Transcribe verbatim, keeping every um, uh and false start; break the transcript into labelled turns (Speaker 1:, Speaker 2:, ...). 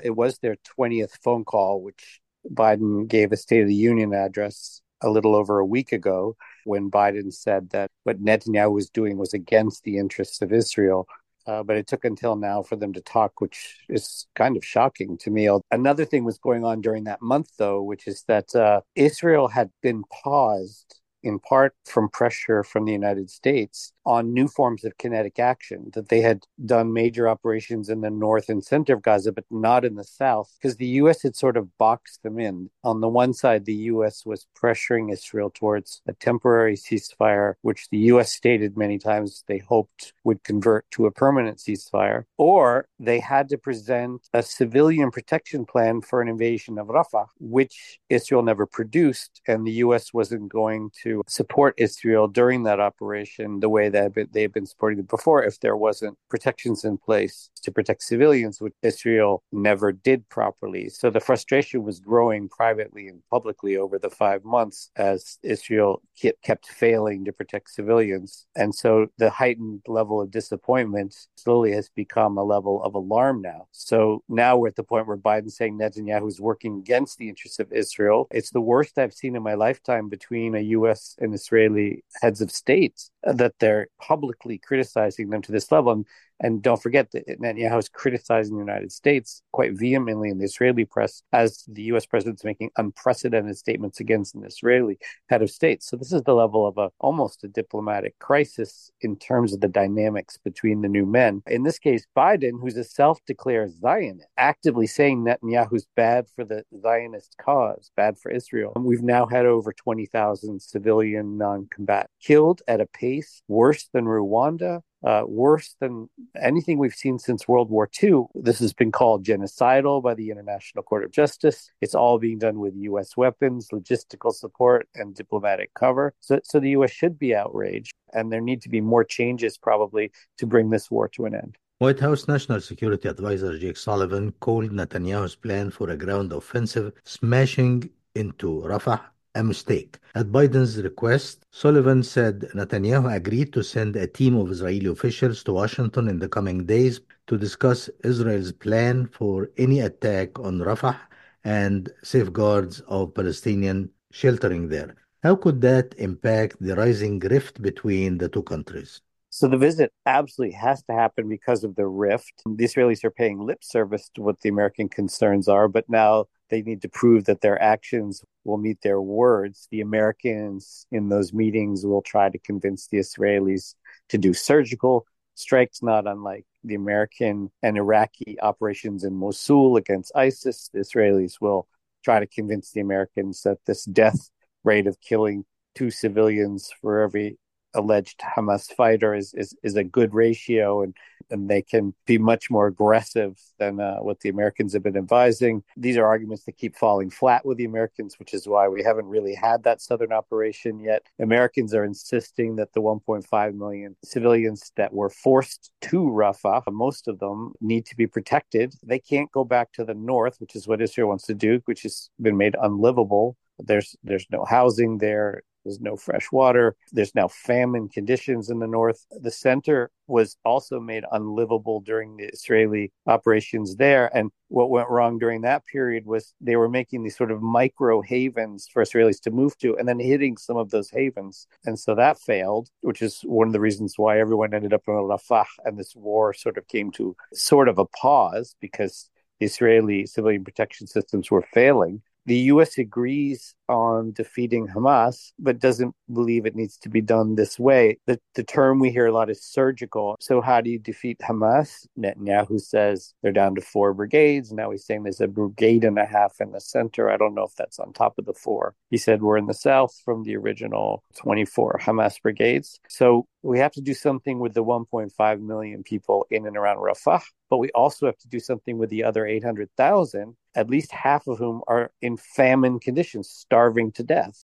Speaker 1: it was their twentieth phone call, which Biden gave a State of the Union address a little over a week ago when Biden said that what Netanyahu was doing was against the interests of Israel. Uh, but it took until now for them to talk, which is kind of shocking to me. Another thing was going on during that month, though, which is that uh, Israel had been paused in part from pressure from the United States on new forms of kinetic action, that they had done major operations in the north and center of Gaza, but not in the south, because the U S had sort of boxed them in. On the one side, the U S was pressuring Israel towards a temporary ceasefire, which the U S stated many times they hoped would convert to a permanent ceasefire, or they had to present a civilian protection plan for an invasion of Rafah, which Israel never produced, and the U S wasn't going to support Israel during that operation the way that they had been supporting it before if there wasn't protections in place to protect civilians, which Israel never did properly. So the frustration was growing privately and publicly over the five months as Israel kept failing to protect civilians. And so the heightened level of disappointment slowly has become a level of alarm now. So now we're at the point where Biden's saying Netanyahu is working against the interests of Israel. It's the worst I've seen in my lifetime between a U S and Israeli heads of state, that they're publicly criticizing them to this level. And, and don't forget that Netanyahu is criticizing the United States quite vehemently in the Israeli press as the U S president's making unprecedented statements against an Israeli head of state. So this is the level of a almost a diplomatic crisis in terms of the dynamics between the new men. In this case, Biden, who's a self-declared Zionist, actively saying Netanyahu's bad for the Zionist cause, bad for Israel. And we've now had over twenty thousand civilian non-combat killed at a pace worse than Rwanda, uh, worse than anything we've seen since World War Two. This has been called genocidal by the International Court of Justice. It's all being done with U S weapons, logistical support, and diplomatic cover. So, so the U S should be outraged, and there need to be more changes probably to bring this war to an end.
Speaker 2: White House National Security Advisor Jake Sullivan called Netanyahu's plan for a ground offensive smashing into Rafah a mistake. At Biden's request, Sullivan said Netanyahu agreed to send a team of Israeli officials to Washington in the coming days to discuss Israel's plan for any attack on Rafah and safeguards of Palestinian sheltering there. How could that impact the rising rift between the two countries?
Speaker 1: So the visit absolutely has to happen because of the rift. The Israelis are paying lip service to what the American concerns are, but now they need to prove that their actions will meet their words. The Americans in those meetings will try to convince the Israelis to do surgical strikes, not unlike the American and Iraqi operations in Mosul against ISIS. The Israelis will try to convince the Americans that this death rate of killing two civilians for every alleged Hamas fighter is, is, is a good ratio, and, and they can be much more aggressive than uh, what the Americans have been advising. These are arguments that keep falling flat with the Americans, which is why we haven't really had that southern operation yet. Americans are insisting that the one point five million civilians that were forced to Rafah, most of them need to be protected. They can't go back to the north, which is what Israel wants to do, which has been made unlivable. There's there's no housing there. There's no fresh water. There's now famine conditions in the north. The center was also made unlivable during the Israeli operations there. And what went wrong during that period was they were making these sort of micro havens for Israelis to move to and then hitting some of those havens. And so that failed, which is one of the reasons why everyone ended up in Rafah, and this war sort of came to sort of a pause because the Israeli civilian protection systems were failing. The U S agrees on defeating Hamas, but doesn't believe it needs to be done this way. The, the term we hear a lot is surgical. So how do you defeat Hamas? Netanyahu says they're down to four brigades. Now he's saying there's a brigade and a half in the center. I don't know if that's on top of the four. He said we're in the south from the original twenty-four Hamas brigades. So we have to do something with the one point five million people in and around Rafah, but we also have to do something with the other eight hundred thousand, at least half of whom are in famine conditions, starving to death.